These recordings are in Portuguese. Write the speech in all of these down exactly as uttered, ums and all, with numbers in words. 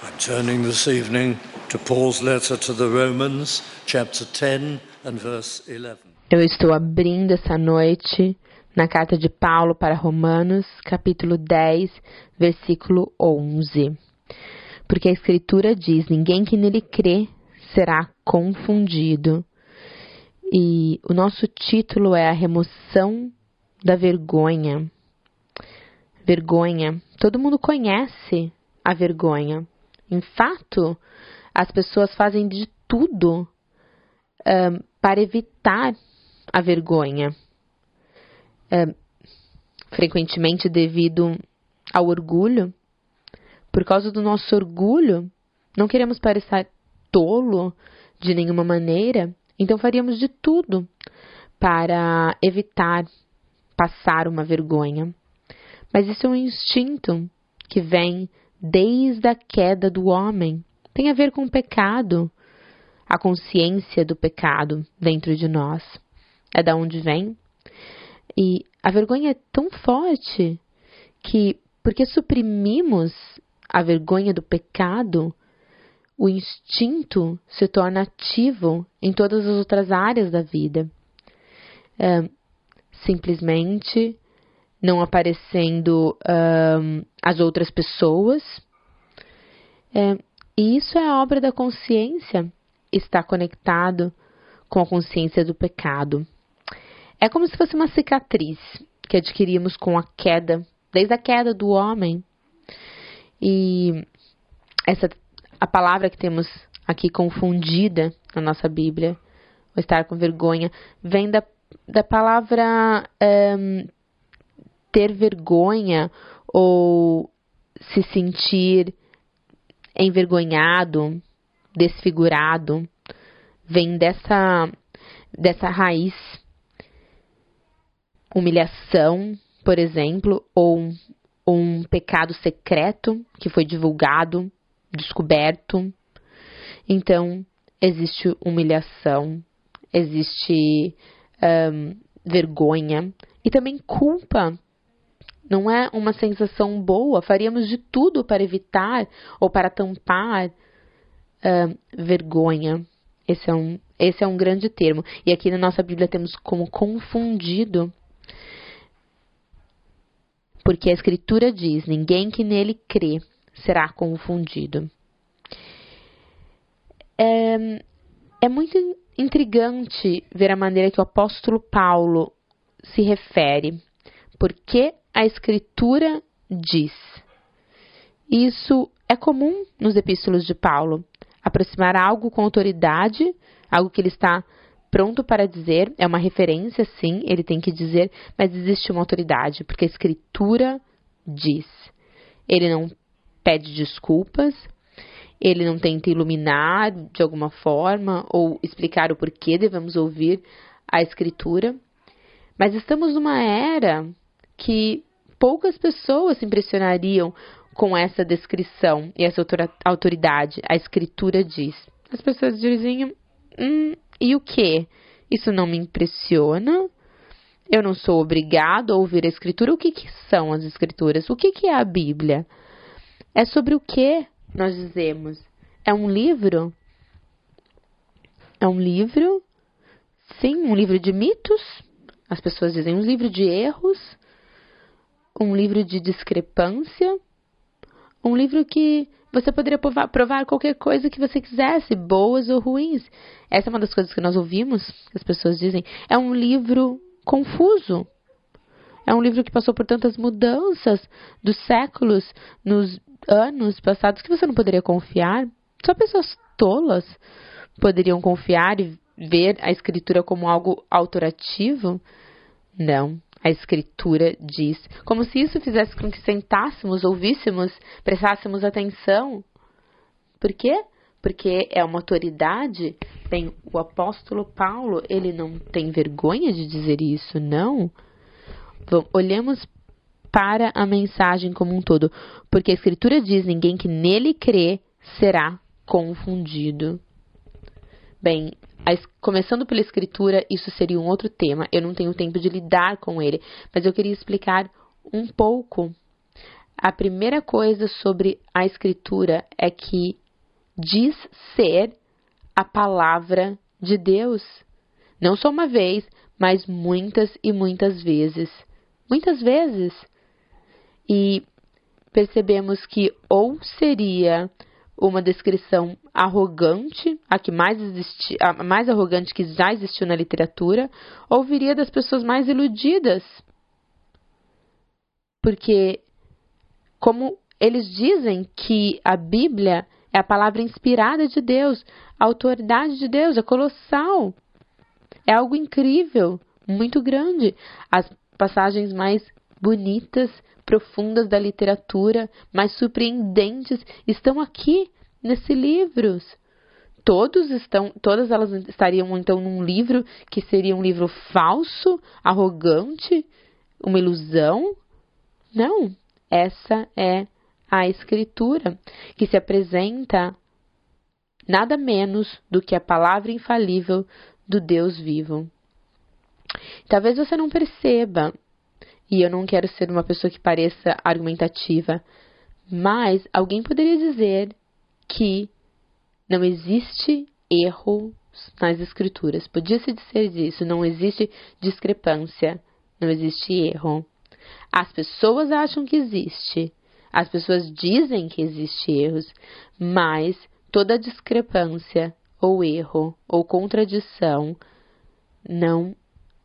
I'm turning this evening to Paul's letter to the Romans, chapter ten and verse eleven. Eu estou abrindo essa noite na carta de Paulo para Romanos, capítulo dez, versículo onze. Porque a Escritura diz, ninguém que nele crê será confundido. E o nosso título é a remoção da vergonha. Vergonha. Todo mundo conhece a vergonha. Em fato, as pessoas fazem de tudo um, para evitar a vergonha. Um, frequentemente devido ao orgulho. Por causa do nosso orgulho, não queremos parecer tolo de nenhuma maneira, então faríamos de tudo para evitar passar uma vergonha. Mas isso é um instinto que vem desde a queda do homem. Tem a ver com o pecado, a consciência do pecado dentro de nós. É da onde vem. E a vergonha é tão forte que, porque suprimimos a vergonha do pecado, o instinto se torna ativo em todas as outras áreas da vida. É, simplesmente não aparecendo um, as outras pessoas. É, e isso é a obra da consciência, está conectado com a consciência do pecado. É como se fosse uma cicatriz que adquirimos com a queda, desde a queda do homem. E essa, a palavra que temos aqui confundida na nossa Bíblia, ou estar com vergonha, vem da, da palavra um, ter vergonha ou se sentir envergonhado, desfigurado. Vem dessa, dessa raiz. Humilhação, por exemplo, ou um, um pecado secreto que foi divulgado, descoberto. Então, existe humilhação, existe um, vergonha e também culpa. Não é uma sensação boa. Faríamos de tudo para evitar ou para tampar uh, vergonha. Esse é, um, esse é um grande termo. E aqui na nossa Bíblia temos como confundido. Porque a Escritura diz, ninguém que nele crê será confundido. É, é muito intrigante ver a maneira que o apóstolo Paulo se refere. Porque a Escritura diz. Isso é comum nos epístolos de Paulo. Aproximar algo com autoridade, algo que ele está pronto para dizer, é uma referência, sim, ele tem que dizer, mas existe uma autoridade, porque a Escritura diz. Ele não pede desculpas, ele não tenta iluminar de alguma forma ou explicar o porquê devemos ouvir a Escritura. Mas estamos numa era que poucas pessoas se impressionariam com essa descrição e essa autoridade. A Escritura diz. As pessoas diziam, hum, e o quê? Isso não me impressiona? Eu não sou obrigado a ouvir a Escritura? O que, que são as Escrituras? O que, que é a Bíblia? É sobre o que nós dizemos? É um livro? É um livro? Sim, um livro de mitos? As pessoas dizem um livro de erros? Um livro de discrepância? Um livro que você poderia provar, provar qualquer coisa que você quisesse, boas ou ruins. Essa é uma das coisas que nós ouvimos, que as pessoas dizem. É um livro confuso. É um livro que passou por tantas mudanças dos séculos, nos anos passados, que você não poderia confiar. Só pessoas tolas poderiam confiar e ver a Escritura como algo autorativo? Não. A Escritura diz, como se isso fizesse com que sentássemos, ouvíssemos, prestássemos atenção. Por quê? Porque é uma autoridade. Bem, o apóstolo Paulo, ele não tem vergonha de dizer isso, não. Olhemos para a mensagem como um todo. Porque a Escritura diz, ninguém que nele crê será confundido. Bem, a, começando pela Escritura, isso seria um outro tema. Eu não tenho tempo de lidar com ele, mas eu queria explicar um pouco A primeira coisa sobre a Escritura é que diz ser a palavra de Deus. Não só uma vez, mas muitas e muitas vezes. Muitas vezes. E percebemos que ou seria uma descrição arrogante, a que mais existi, a mais arrogante que já existiu na literatura, ou viria das pessoas mais iludidas. Porque, como eles dizem que a Bíblia é a palavra inspirada de Deus, a autoridade de Deus é colossal. É algo incrível, muito grande. As passagens mais bonitas, profundas da literatura, mais surpreendentes, estão aqui nesse livro. Todos estão, todas elas estariam então num livro que seria um livro falso, arrogante, uma ilusão? Não, essa é a Escritura, que se apresenta nada menos do que a palavra infalível do Deus vivo. Talvez você não perceba, e eu não quero ser uma pessoa que pareça argumentativa, mas alguém poderia dizer que não existe erro nas Escrituras. Podia-se dizer isso, não existe discrepância, não existe erro. As pessoas acham que existe, as pessoas dizem que existe erros, mas toda discrepância, ou erro, ou contradição, não,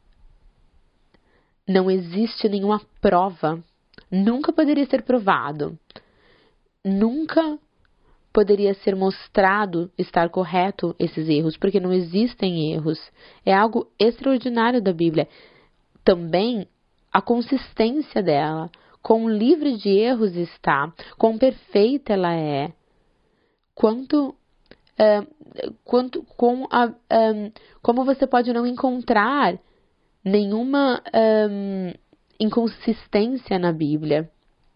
não existe nenhuma prova. Nunca poderia ser provado. Nunca poderia ser mostrado estar correto esses erros, porque não existem erros. É algo extraordinário da Bíblia. Também a consistência dela, quão livre de erros está, quão perfeita ela é, quanto, uh, quanto com a, um, como você pode não encontrar nenhuma um, inconsistência na Bíblia.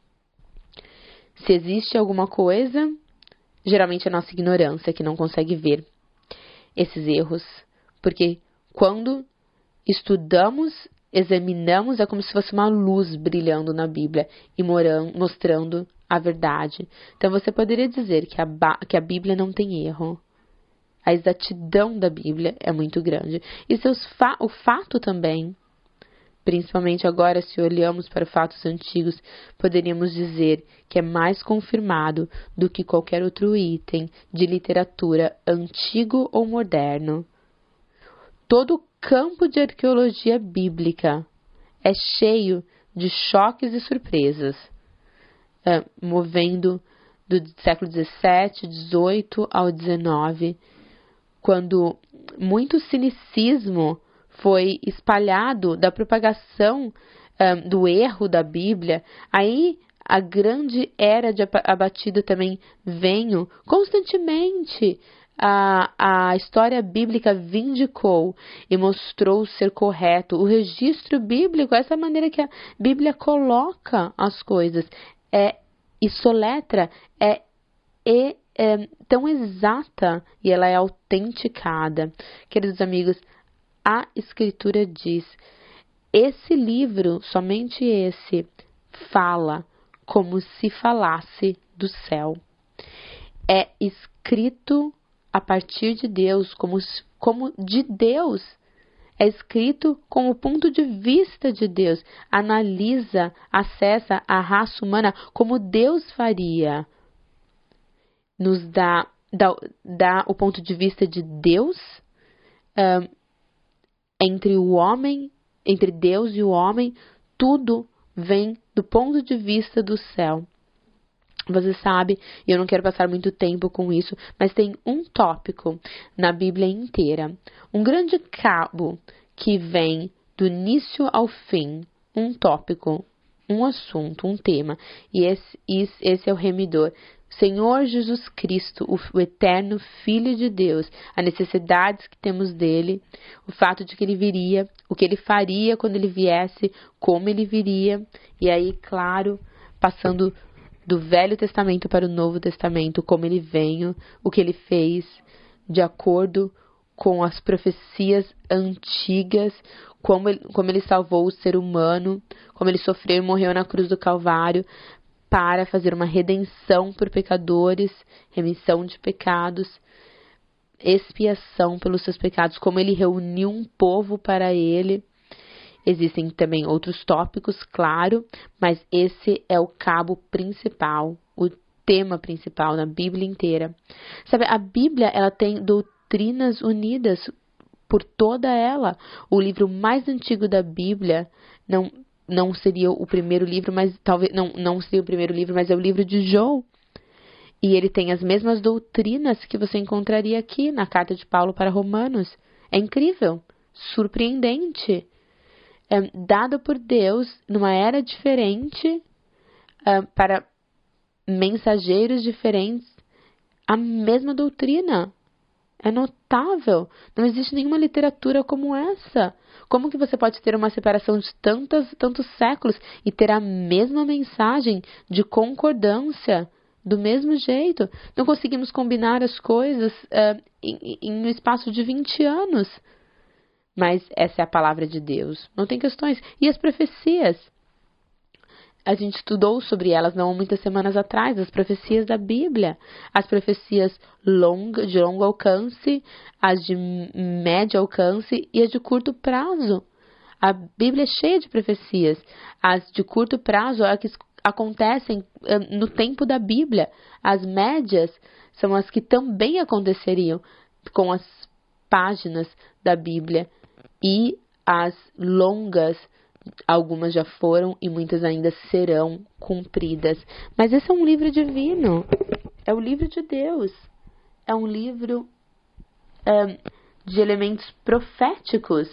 Se existe alguma coisa, geralmente é a nossa ignorância que não consegue ver esses erros, porque quando estudamos, examinamos, é como se fosse uma luz brilhando na Bíblia e morando, mostrando a verdade. Então você poderia dizer que a, que a Bíblia não tem erro. A exatidão da Bíblia é muito grande. E seus fa o fato também, principalmente agora se olhamos para fatos antigos, poderíamos dizer que é mais confirmado do que qualquer outro item de literatura antigo ou moderno. Todo o campo de arqueologia bíblica é cheio de choques e surpresas, é, movendo do século dezessete, dezoito ao dezenove, quando muito cinicismo foi espalhado da propagação um, do erro da Bíblia. Aí a grande era de abatida também veio constantemente. A, a história bíblica vindicou e mostrou ser correto. O registro bíblico, essa maneira que a Bíblia coloca as coisas, é e soletra, é, é, é tão exata e ela é autenticada. Queridos amigos, a Escritura diz, esse livro, somente esse, fala como se falasse do céu. É escrito a partir de Deus, como, como de Deus. É escrito com o ponto de vista de Deus. Analisa, acessa a raça humana como Deus faria. Nos dá, dá, dá o ponto de vista de Deus um, entre o homem, entre Deus e o homem, tudo vem do ponto de vista do céu. Você sabe, e eu não quero passar muito tempo com isso, mas tem um tópico na Bíblia inteira, um grande cabo que vem do início ao fim, um tópico, um assunto, um tema, e esse, esse é o remidor. Senhor Jesus Cristo, o, o eterno Filho de Deus, as necessidades que temos dele, o fato de que ele viria, o que ele faria quando ele viesse, como ele viria, e aí, claro, passando do Velho Testamento para o Novo Testamento, como ele veio, o que ele fez, de acordo com as profecias antigas, como ele, como ele salvou o ser humano, como ele sofreu e morreu na cruz do Calvário, para fazer uma redenção por pecadores, remissão de pecados, expiação pelos seus pecados, como ele reuniu um povo para ele. Existem também outros tópicos, claro, mas esse é o cabo principal, o tema principal na Bíblia inteira. Sabe, a Bíblia, ela tem doutrinas unidas por toda ela. O livro mais antigo da Bíblia não, não seria o primeiro livro, mas talvez não, não seria o primeiro livro, mas é o livro de João. E ele tem as mesmas doutrinas que você encontraria aqui na carta de Paulo para Romanos. É incrível, surpreendente. É, dado por Deus numa era diferente, é, para mensageiros diferentes, a mesma doutrina. É notável. Não existe nenhuma literatura como essa. Como que você pode ter uma separação de tantos, tantos séculos e ter a mesma mensagem de concordância do mesmo jeito? Não conseguimos combinar as coisas uh, em, em um espaço de vinte anos. Mas essa é a palavra de Deus. Não tem questões. E as profecias? A gente estudou sobre elas não há muitas semanas atrás, as profecias da Bíblia. As profecias long, de longo alcance, as de médio alcance e as de curto prazo. A Bíblia é cheia de profecias. As de curto prazo é as que acontecem no tempo da Bíblia. As médias são as que também aconteceriam com as páginas da Bíblia. E as longas, algumas já foram e muitas ainda serão cumpridas. Mas esse é um livro divino. É o livro de Deus. É um livro é, de elementos proféticos.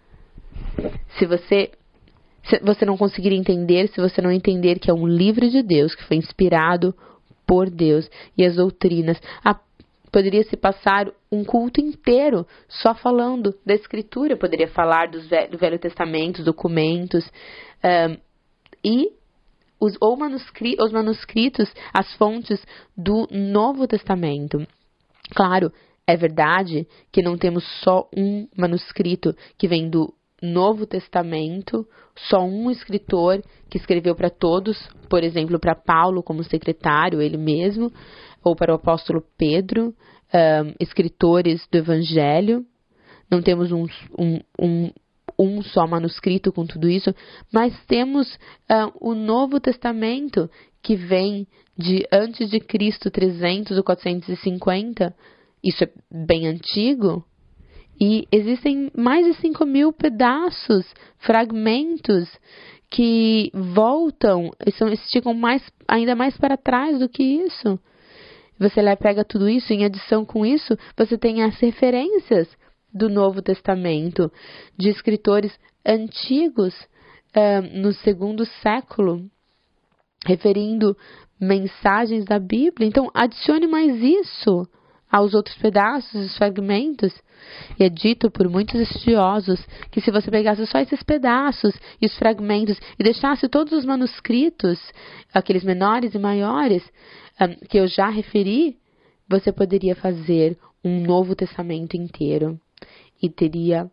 Se você, se você não conseguir entender, se você não entender que é um livro de Deus, que foi inspirado por Deus, e as doutrinas, a poderia se passar um culto inteiro só falando da Escritura. Poderia falar dos ve- do Velho Testamento, os documentos, um, e os, ou manuscri- os manuscritos, as fontes do Novo Testamento. Claro, é verdade que não temos só um manuscrito que vem do Novo Testamento, só um escritor que escreveu para todos, por exemplo, para Paulo como secretário, ele mesmo, ou para o apóstolo Pedro, um, escritores do Evangelho. Não temos um, um, um, um só manuscrito com tudo isso, mas temos uh, o Novo Testamento, que vem de antes de Cristo, trezentos ou quatrocentos e cinquenta. Isso é bem antigo. E existem mais de cinco mil pedaços, fragmentos, que voltam, são, esticam mais, ainda mais para trás do que isso. Você lá pega tudo isso, em adição com isso, você tem as referências do Novo Testamento, de escritores antigos uh, no segundo século, referindo mensagens da Bíblia. Então, adicione mais isso aos outros pedaços, os fragmentos. E é dito por muitos estudiosos que se você pegasse só esses pedaços e os fragmentos e deixasse todos os manuscritos, aqueles menores e maiores, um, que eu já referi, você poderia fazer um Novo Testamento inteiro e teria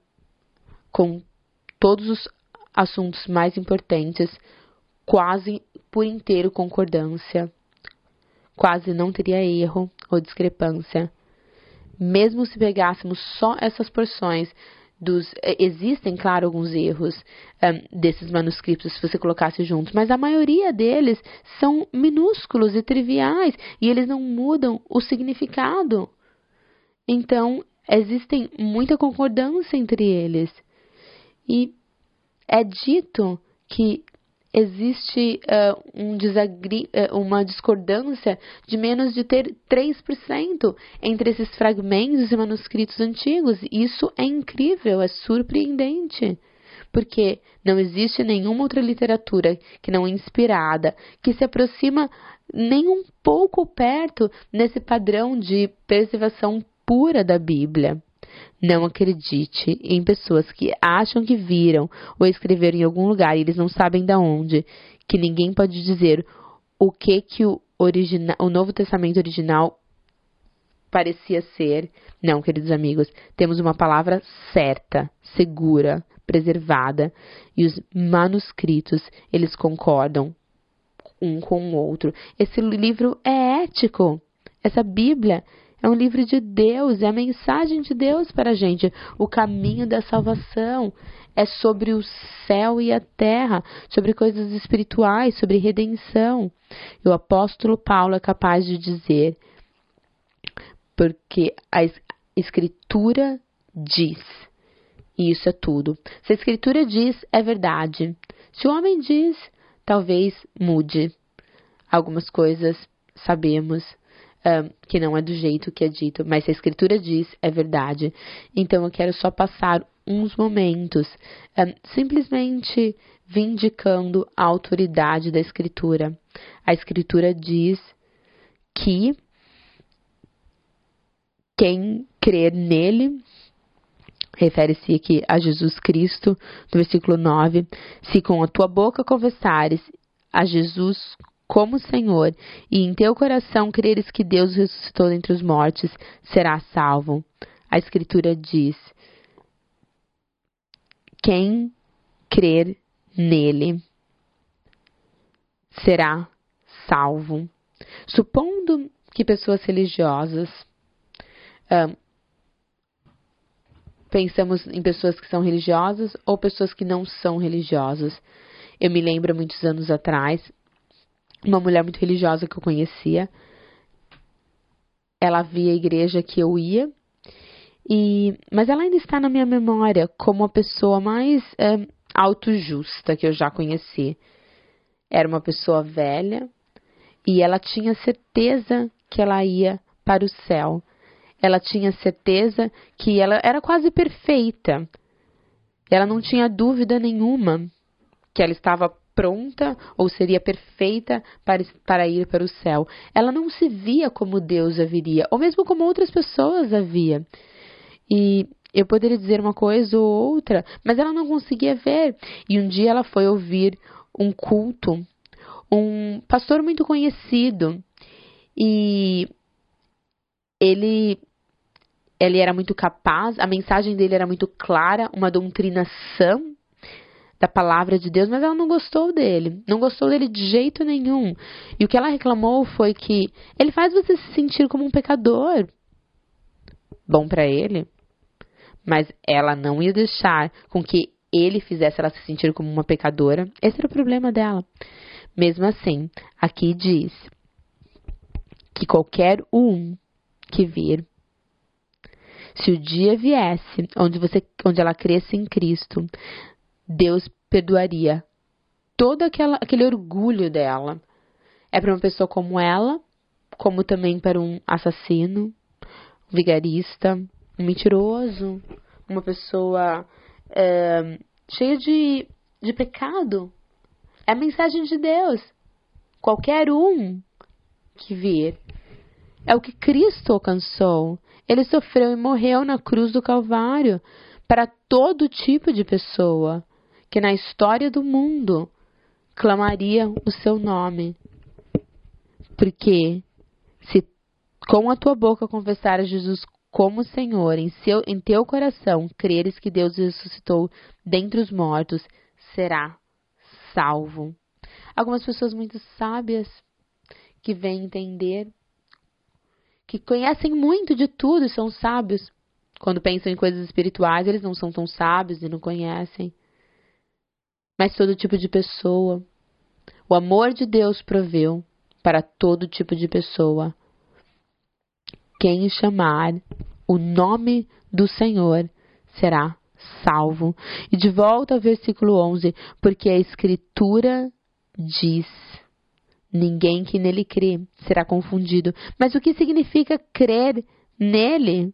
com todos os assuntos mais importantes quase por inteiro concordância. Quase não teria erro ou discrepância. Mesmo se pegássemos só essas porções dos... Existem, claro, alguns erros um, desses manuscritos, se você colocasse juntos, mas a maioria deles são minúsculos e triviais, e eles não mudam o significado. Então, existem muita concordância entre eles. E é dito que existe uh, um desagri- uh, uma discordância de menos de ter três por cento entre esses fragmentos e manuscritos antigos. Isso é incrível, é surpreendente, porque não existe nenhuma outra literatura que não é inspirada, que se aproxima nem um pouco perto nesse padrão de preservação pura da Bíblia. Não acredite em pessoas que acham que viram ou escreveram em algum lugar e eles não sabem de onde, que ninguém pode dizer o que, que o, origina, o Novo Testamento original parecia ser. Não, queridos amigos, temos uma palavra certa, segura, preservada, e os manuscritos, eles concordam um com o outro. Esse livro é ético. Essa Bíblia é um livro de Deus, é a mensagem de Deus para a gente. O caminho da salvação é sobre o céu e a terra, sobre coisas espirituais, sobre redenção. E o apóstolo Paulo é capaz de dizer, porque a Escritura diz, e isso é tudo. Se a Escritura diz, é verdade. Se o homem diz, talvez mude. Algumas coisas sabemos Um, que não é do jeito que é dito, mas se a Escritura diz, é verdade. Então eu quero só passar uns momentos um, simplesmente vindicando a autoridade da Escritura. A Escritura diz que quem crer nele, refere-se aqui a Jesus Cristo, no versículo nove, se com a tua boca confessares a Jesus como Senhor, e em teu coração creres que Deus ressuscitou dentre os mortos, serás salvo. A Escritura diz, quem crer nele será salvo. Supondo que pessoas religiosas, um, pensamos em pessoas que são religiosas ou pessoas que não são religiosas. Eu me lembro, muitos anos atrás, uma mulher muito religiosa que eu conhecia, ela via a igreja que eu ia, e, mas ela ainda está na minha memória como a pessoa mais é, autojusta que eu já conheci. Era uma pessoa velha e ela tinha certeza que ela ia para o céu. Ela tinha certeza que ela era quase perfeita. Ela não tinha dúvida nenhuma que ela estava pronta ou seria perfeita para, para ir para o céu. Ela não se via como Deus a viria, ou mesmo como outras pessoas a via. E eu poderia dizer uma coisa ou outra, mas ela não conseguia ver. E um dia ela foi ouvir um culto, um pastor muito conhecido, e ele, ele era muito capaz, a mensagem dele era muito clara, uma doutrinação da palavra de Deus, mas ela não gostou dele, não gostou dele de jeito nenhum. E o que ela reclamou foi que ele faz você se sentir como um pecador. Bom para ele, mas ela não ia deixar com que ele fizesse ela se sentir como uma pecadora. Esse era o problema dela. Mesmo assim, aqui diz que qualquer um que vir, se o dia viesse onde, você, onde ela cresce em Cristo, Deus perdoaria todo aquela, aquele orgulho dela. É para uma pessoa como ela, como também para um assassino, um vigarista, um mentiroso, uma pessoa é, cheia de, de pecado. É a mensagem de Deus. Qualquer um que vir. É o que Cristo alcançou. Ele sofreu e morreu na cruz do Calvário para todo tipo de pessoa que na história do mundo clamaria o seu nome. Porque se com a tua boca confessar a Jesus como Senhor, em, seu, em teu coração creres que Deus ressuscitou dentre os mortos, será salvo. Algumas pessoas muito sábias que vêm entender, que conhecem muito de tudo e são sábios. Quando pensam em coisas espirituais, eles não são tão sábios e não conhecem. Mas todo tipo de pessoa, o amor de Deus proveu para todo tipo de pessoa. Quem chamar o nome do Senhor será salvo. E de volta ao versículo onze, porque a Escritura diz, ninguém que nele crê será confundido. Mas o que significa crer nele?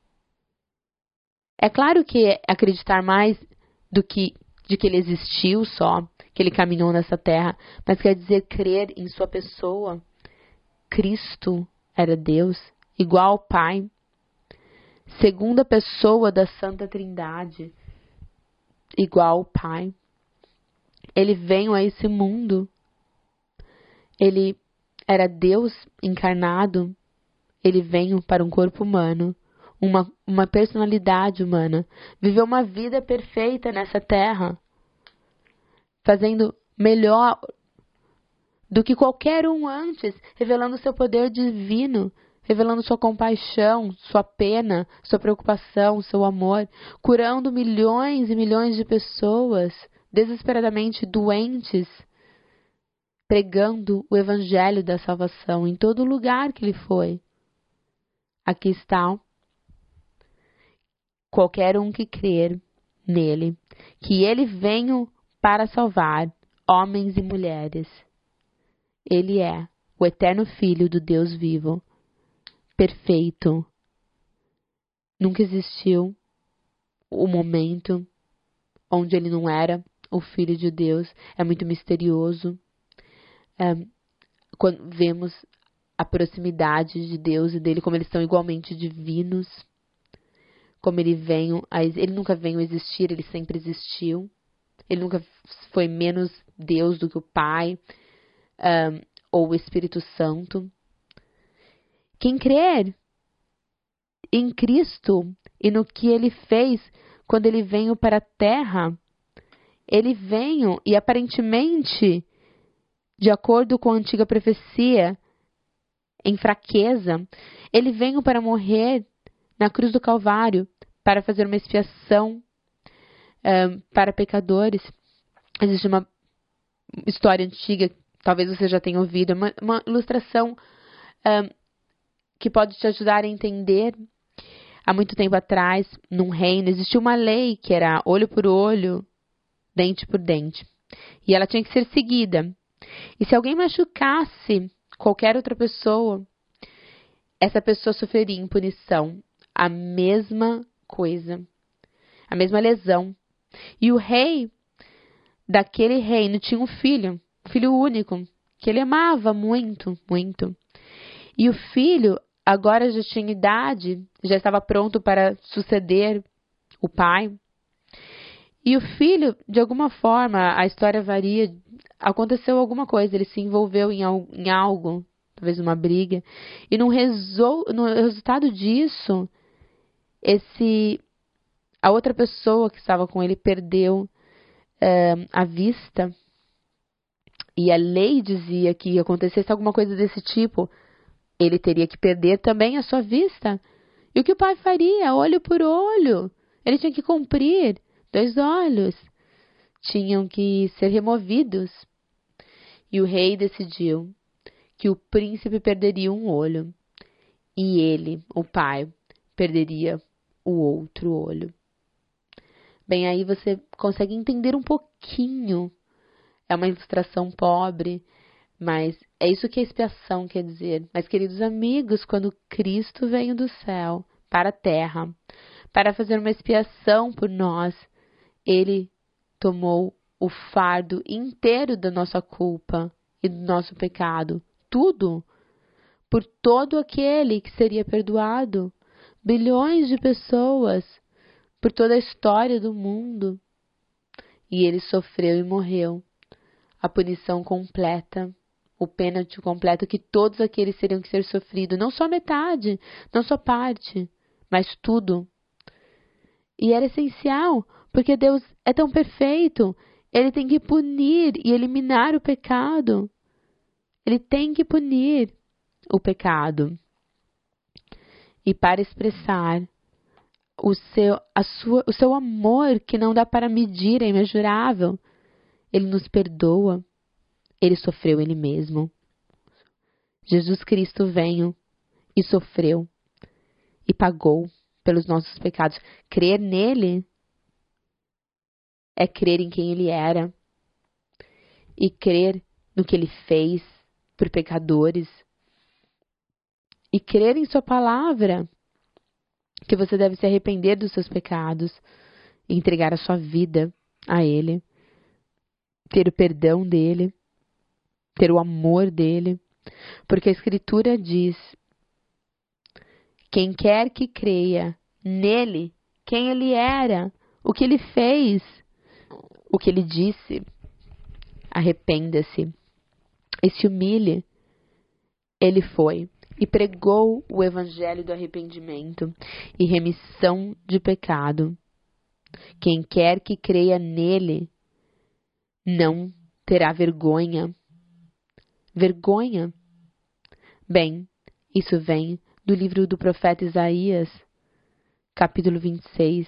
É claro que é acreditar mais do que de que ele existiu só, que ele caminhou nessa terra, mas quer dizer crer em sua pessoa. Cristo era Deus, igual ao Pai, segunda pessoa da Santa Trindade, igual ao Pai. Ele veio a esse mundo. Ele era Deus encarnado. Ele veio para um corpo humano, uma, uma personalidade humana. Viveu uma vida perfeita nessa terra, fazendo melhor do que qualquer um antes, revelando seu poder divino, revelando sua compaixão, sua pena, sua preocupação, seu amor, curando milhões e milhões de pessoas desesperadamente doentes, pregando o evangelho da salvação em todo lugar que ele foi. Aqui está qualquer um que crer nele, que ele veio para salvar homens e mulheres. Ele é o eterno Filho do Deus vivo, perfeito. Nunca existiu o momento onde ele não era o Filho de Deus. É muito misterioso. É, quando vemos a proximidade de Deus e dele, como eles são igualmente divinos, como ele veio, a, ele nunca veio a existir, ele sempre existiu. Ele nunca foi menos Deus do que o Pai um, ou o Espírito Santo. Quem crer em Cristo e no que ele fez quando ele veio para a terra, ele veio e aparentemente, de acordo com a antiga profecia, em fraqueza, ele veio para morrer na cruz do Calvário, para fazer uma expiação um, para pecadores. Existe uma história antiga, talvez você já tenha ouvido, uma, uma ilustração um, que pode te ajudar a entender. Há muito tempo atrás, num reino, existia uma lei que era olho por olho, dente por dente. E ela tinha que ser seguida. E se alguém machucasse qualquer outra pessoa, essa pessoa sofreria em punição a mesma coisa, a mesma lesão. E o rei daquele reino tinha um filho, um filho único, que ele amava muito, muito. E o filho agora já tinha idade, já estava pronto para suceder o pai. E o filho, de alguma forma, a história varia, aconteceu alguma coisa, ele se envolveu em, em algo, talvez uma briga, e no, resol, no resultado disso, esse, a outra pessoa que estava com ele perdeu uh, a vista, e a lei dizia que acontecesse alguma coisa desse tipo, ele teria que perder também a sua vista. E o que o pai faria? Olho por olho. Ele tinha que cumprir. Dois olhos tinham que ser removidos. E o rei decidiu que o príncipe perderia um olho. E ele, o pai, perderia o outro olho. Bem, aí você consegue entender um pouquinho. É uma ilustração pobre, mas é isso que a expiação quer dizer. Mas, queridos amigos, quando Cristo veio do céu para a terra, para fazer uma expiação por nós, ele tomou o fardo inteiro da nossa culpa e do nosso pecado. Tudo. Por todo aquele que seria perdoado. Bilhões de pessoas. Por toda a história do mundo. E ele sofreu e morreu. A punição completa. O pênalti completo que todos aqueles teriam que ser sofridos. Não só metade, não só parte, mas tudo. E era essencial, porque Deus é tão perfeito. Ele tem que punir e eliminar o pecado. Ele tem que punir o pecado. E para expressar o seu, a sua, o seu amor, que não dá para medir, é imensurável, ele nos perdoa. Ele sofreu ele mesmo. Jesus Cristo veio e sofreu e pagou pelos nossos pecados. Crer nele é crer em quem ele era e crer no que ele fez por pecadores e crer em sua palavra, que você deve se arrepender dos seus pecados e entregar a sua vida a ele, ter o perdão dele, ter o amor dele, porque a Escritura diz: quem quer que creia nele, quem ele era, o que ele fez, o que ele disse, arrependa-se e se humilhe. Ele foi e pregou o evangelho do arrependimento e remissão de pecado. Quem quer que creia nele não terá vergonha, vergonha? Bem, isso vem do livro do profeta Isaías, capítulo vinte e seis.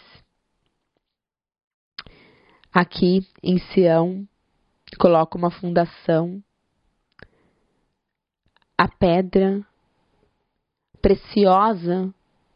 Aqui em Sião, coloca uma fundação, a pedra preciosa,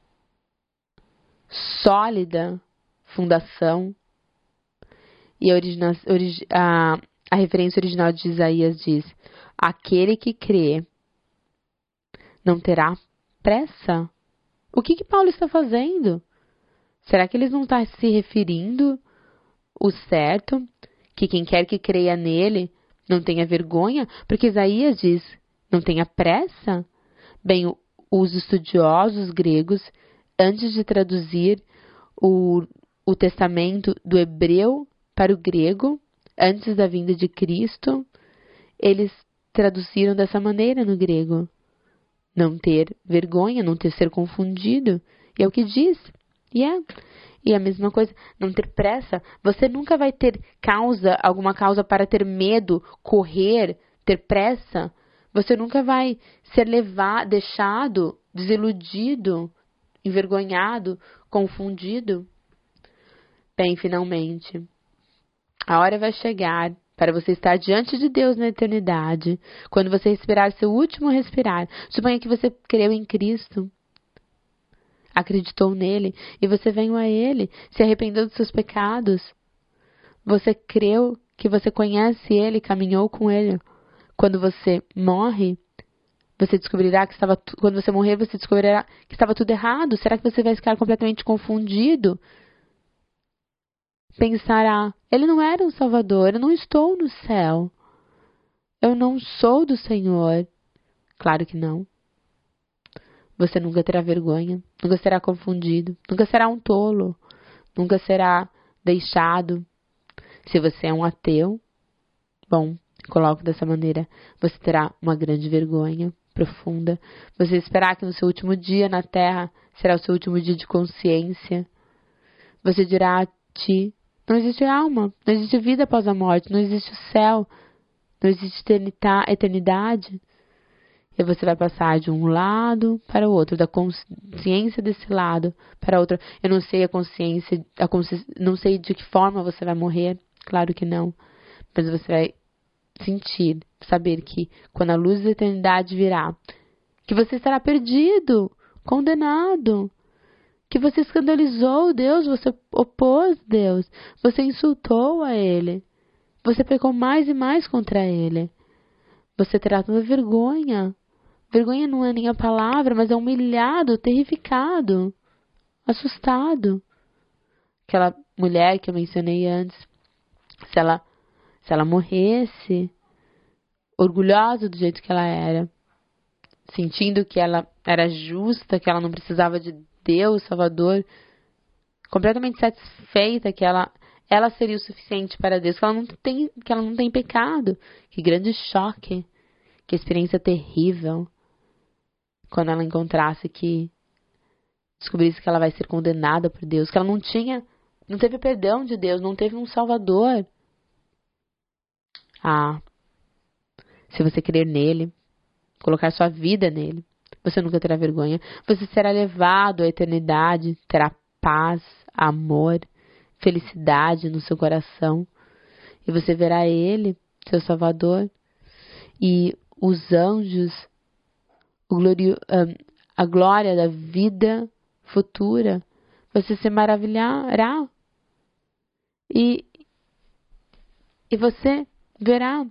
sólida fundação. E a, origina, origi, a, a referência original de Isaías diz: aquele que crê não terá pressa. O que que Paulo está fazendo? Será que ele não está se referindo o certo? Que quem quer que creia nele não tenha vergonha? Porque Isaías diz: não tenha pressa? Bem, os estudiosos gregos, antes de traduzir o, o testamento do hebreu para o grego, antes da vinda de Cristo, eles traduziram dessa maneira no grego: não ter vergonha, não ter ser confundido. E é o que diz. E é. E a mesma coisa, não ter pressa. Você nunca vai ter causa, alguma causa para ter medo, correr, ter pressa. Você nunca vai ser levado, deixado, desiludido, envergonhado, confundido. Bem, finalmente, a hora vai chegar para você estar diante de Deus na eternidade, quando você respirar seu último respirar. Suponha que você creu em Cristo, acreditou nele, e você veio a ele, se arrependeu dos seus pecados. Você creu que você conhece ele, caminhou com ele. Quando você morre, você descobrirá que estava, quando você morrer, você descobrirá que estava tudo errado. Será que você vai ficar completamente confundido? Pensará: ele não era um Salvador, eu não estou no céu. Eu não sou do Senhor. Claro que não. Você nunca terá vergonha, nunca será confundido, nunca será um tolo, nunca será deixado. Se você é um ateu, bom, coloco dessa maneira, você terá uma grande vergonha profunda. Você esperar que no seu último dia na terra será o seu último dia de consciência. Você dirá a ti: não existe alma, não existe vida após a morte, não existe o céu, não existe eternidade. E você vai passar de um lado para o outro, da consciência desse lado para outro. Eu não sei a consciência, a consci... não sei de que forma você vai morrer, claro que não. Mas você vai sentir, saber que quando a luz da eternidade virá, que você estará perdido, condenado, que você escandalizou Deus, você opôs Deus, você insultou a Ele, você pecou mais e mais contra Ele. Você terá toda vergonha. Vergonha não é nem a palavra, mas é humilhado, terrificado, assustado. Aquela mulher que eu mencionei antes, se ela, se ela morresse, orgulhosa do jeito que ela era, sentindo que ela era justa, que ela não precisava de Deus, Salvador, completamente satisfeita que ela, ela seria o suficiente para Deus, que ela não tem, que ela não tem pecado. Que grande choque, que experiência terrível. Quando ela encontrasse que, descobrisse que ela vai ser condenada por Deus, que ela não tinha, não teve perdão de Deus, não teve um Salvador. Ah, se você crer nele, colocar sua vida nele, você nunca terá vergonha. Você será levado à eternidade, terá paz, amor, felicidade no seu coração. E você verá ele, seu Salvador, e os anjos, o glorio, a glória da vida futura. Você se maravilhará. E, e você verá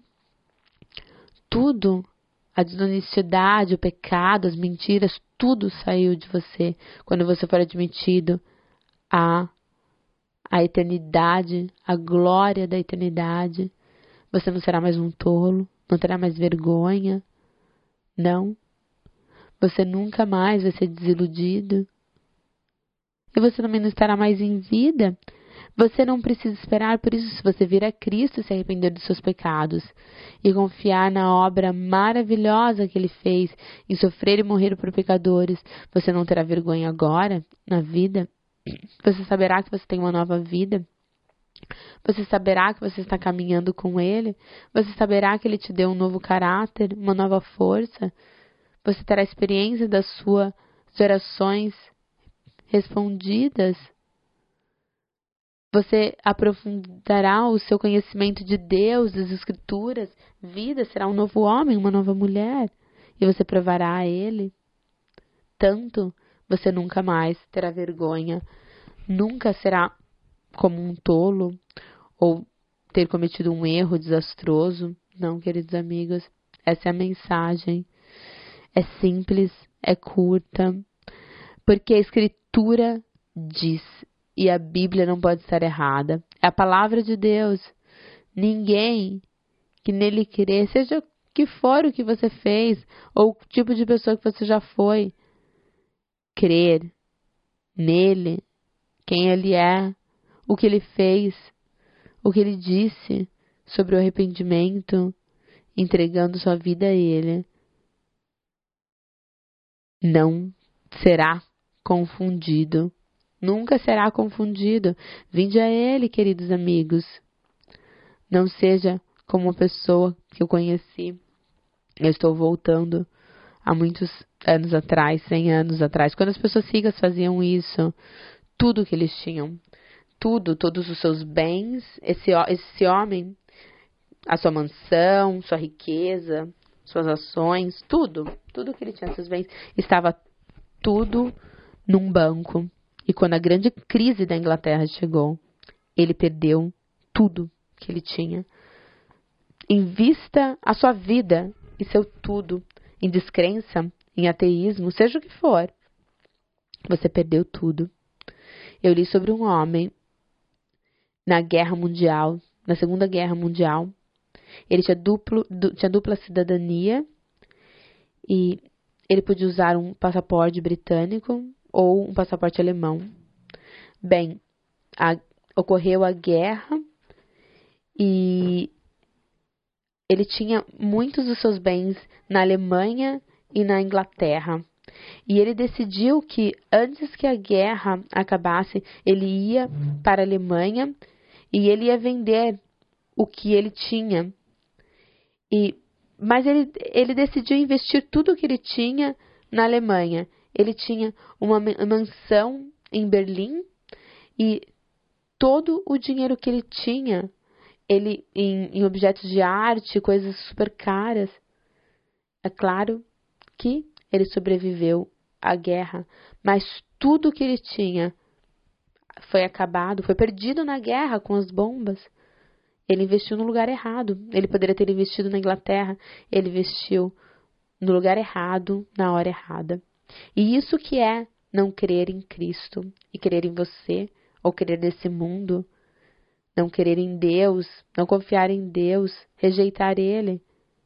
tudo, a desonestidade, o pecado, as mentiras, tudo saiu de você quando você for admitido a, a eternidade, a glória da eternidade. Você não será mais um tolo, não terá mais vergonha. Não. Você nunca mais vai ser desiludido. E você também não estará mais em vida. Você não precisa esperar por isso. Se você vir a Cristo, se arrepender dos seus pecados e confiar na obra maravilhosa que Ele fez em sofrer e morrer por pecadores, você não terá vergonha agora, na vida. Você saberá que você tem uma nova vida. Você saberá que você está caminhando com Ele. Você saberá que Ele te deu um novo caráter, uma nova força. Você terá experiência das suas orações respondidas. Você aprofundará o seu conhecimento de Deus, das Escrituras. Vida será um novo homem, uma nova mulher. E você provará a Ele. Tanto, você nunca mais terá vergonha. Nunca será como um tolo ou ter cometido um erro desastroso. Não, queridos amigos. Essa é a mensagem. É simples, é curta. Porque a Escritura diz... E a Bíblia não pode estar errada. É a palavra de Deus. Ninguém que nele crê, seja que for o que você fez, ou o tipo de pessoa que você já foi, crer nele, quem ele é, o que ele fez, o que ele disse sobre o arrependimento, entregando sua vida a ele, não será confundido. Nunca será confundido. Vinde a Ele, queridos amigos. Não seja como uma pessoa que eu conheci. Eu estou voltando há muitos anos atrás, cem anos atrás, quando as pessoas ricas faziam isso. Tudo que eles tinham. Tudo, todos os seus bens. Esse, esse homem, a sua mansão, sua riqueza, suas ações, tudo. Tudo que ele tinha, seus bens, estava tudo num banco. E quando a grande crise da Inglaterra chegou, ele perdeu tudo que ele tinha. Invista a sua vida e seu tudo em descrença, em ateísmo, seja o que for. Você perdeu tudo. Eu li sobre um homem na Guerra Mundial, na Segunda Guerra Mundial. Ele tinha, duplo, du, tinha dupla cidadania e ele podia usar um passaporte britânico ou um passaporte alemão. Bem, a, ocorreu a guerra e ele tinha muitos dos seus bens na Alemanha e na Inglaterra. E ele decidiu que antes que a guerra acabasse, ele ia para a Alemanha e ele ia vender o que ele tinha. E, mas ele, ele decidiu investir tudo o que ele tinha na Alemanha. Ele tinha uma mansão em Berlim e todo o dinheiro que ele tinha, ele em, em objetos de arte, coisas super caras. É claro que ele sobreviveu à guerra, mas tudo que ele tinha foi acabado, foi perdido na guerra com as bombas. Ele investiu no lugar errado. Ele poderia ter investido na Inglaterra, ele investiu no lugar errado, na hora errada. E isso que é não crer em Cristo e crer em você, ou crer nesse mundo, não crer em Deus, não confiar em Deus, rejeitar Ele.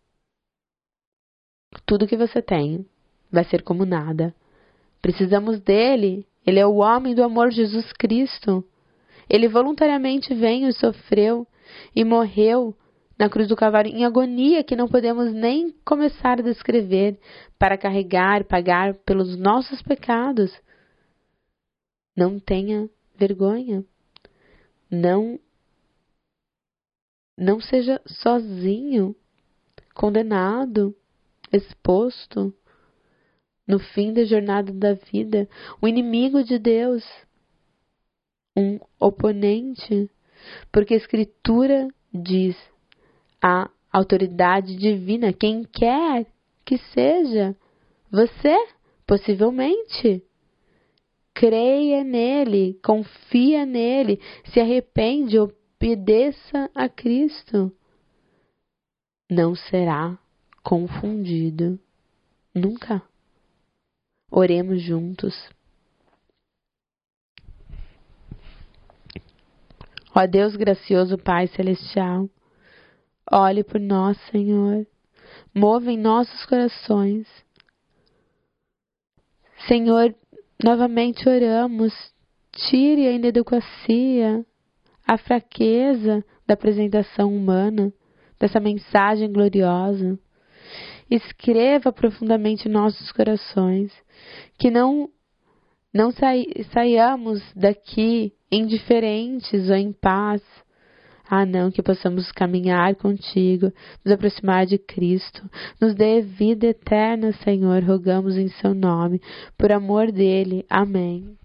Tudo que você tem vai ser como nada. Precisamos dele. Ele é o homem do amor, Jesus Cristo. Ele voluntariamente veio e sofreu e morreu na cruz do Calvário em agonia que não podemos nem começar a descrever, para carregar, pagar pelos nossos pecados. Não tenha vergonha. Não, não seja sozinho, condenado, exposto no fim da jornada da vida, o inimigo de Deus, um oponente, porque a Escritura diz: a autoridade divina, quem quer que seja, você, possivelmente, creia nele, confia nele, se arrepende, obedeça a Cristo. Não será confundido, nunca. Oremos juntos. Ó Deus gracioso, Pai celestial, olhe por nós, Senhor. Mova em nossos corações. Senhor, novamente oramos. Tire a inadequacia, a fraqueza da apresentação humana, dessa mensagem gloriosa. Escreva profundamente em nossos corações. Que não não sai, saiamos daqui indiferentes ou em paz. Ah, não, que possamos caminhar contigo, nos aproximar de Cristo. Nos dê vida eterna, Senhor, rogamos em seu nome, por amor dele. Amém.